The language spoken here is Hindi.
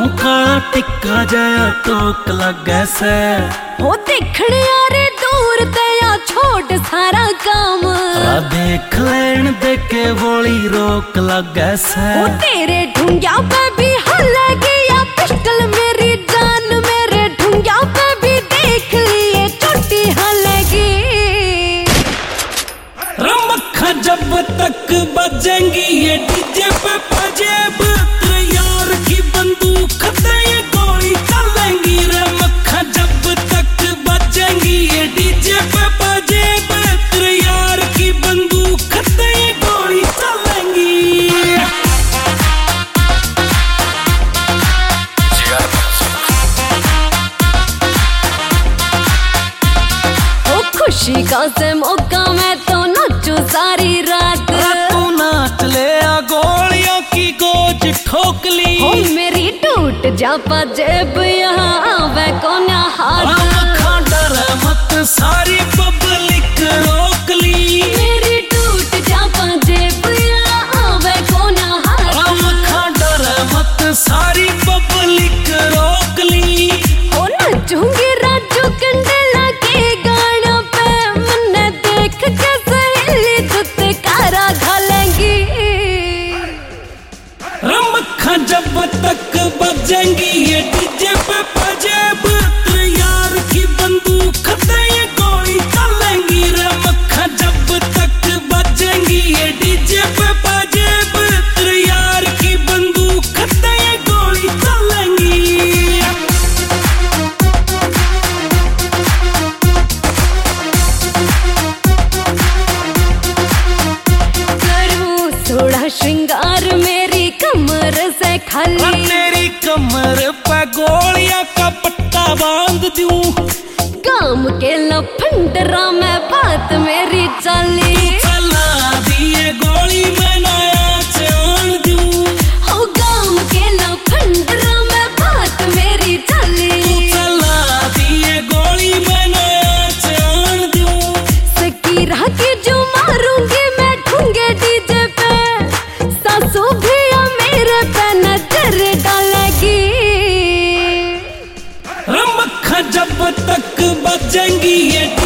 काला टिक्का जया टोक लगे से हो देखने यारे दूर ते या छोड़ सारा काम देख लेन दे के बोली रोक लगे से हो तेरे ढूंढिया पे भी हलगी या पिस्टल मेरी जान मेरे ढूंढिया पे भी देख लिए चोटी हलगी रमखा जब तक बजेंगी ये डीजे पे पजेब यार की बंदूक ये गोली चलेंगी रमखा जब तक बजेंगी ये डीजे पे पजेब यार की बंदूक ये गोली चलेंगी। ओ खुशी का से मौका मैं तो नाचू सारी रात तू नाच ले गोलियों की गोज ठोक ली हो मेरी टूट जा जेब यहाँ आवे कोना हाथ डर मत सारी पब्लिक रोक ली मेरी टूट जा जेब यहाँ आवे कोना हाथ डर मत सारी पब्लिक रोक ली हो नचूंगी राजू कंडेला के गाना पे मन्ने देख के सहेली तुते कारा घालेंगी रमखा जब तक बजेंगी ये डीजे पे पजेब यार की बंदूक ये गोली चलेंगी रमखा जब तक बजेंगी ये डीजे पे पजेब यार की बंदूक ये गोली चलेंगी। करूं थोड़ा श्रृंगार मेरी कमर से खाली तेरी कमर पे गोलियां का पट्टा बांध दूं काम के लफंडरा में बात मेरी चली चला दिए गोली में नया जान दूं हो काम के लफंडरा में बात मेरी चली चला दिए गोली में नया जान दूं सकीरा की जो मारूंगी मैं ढूंढे डीजे पे सासू भी मेरे पे नजर डालेगी रमखा जब तक बजेंगी ये